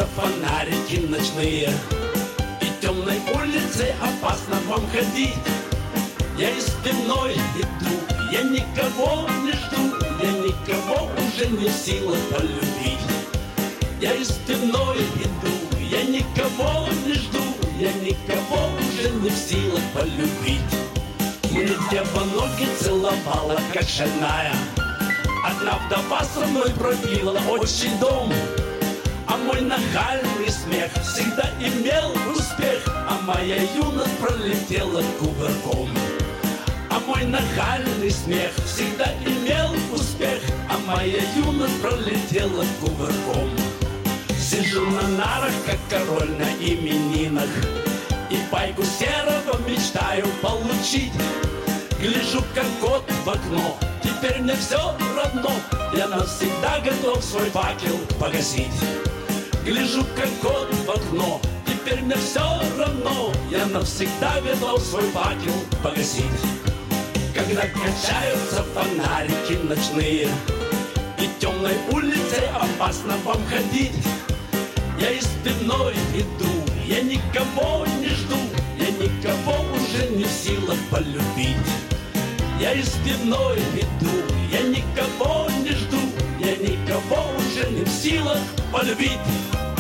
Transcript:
кончаются фонарики ночные, и темной улицей опасно вам ходить. Я из пивной иду, я никого не жду, я никого уже не в силах полюбить. Я из пивной иду, я никого не жду, я никого уже не в силах полюбить. Мне дева ноги целовала, как шальная, одна вдова со мной пробила отчий дом. А мой нахальный смех всегда имел успех, а моя юность пролетела кувырком. А мой нахальный смех всегда имел успех, а моя юность пролетела кувырком. Сижу на нарах, как король на именинах, и пайку серого мечтаю получить. Гляжу, как кот в окно, теперь мне все равно, я навсегда готов свой факел погасить. Гляжу, как кот в окно, теперь мне все равно, я навсегда готов свой факел погасить. Когда качаются фонарики ночные, и темной улицей опасно вам ходить, я из пивной иду, я никого не жду, я никого уже не в силах полюбить. Я из пивной иду, я никого не жду, я никого уже не в силах полюбить.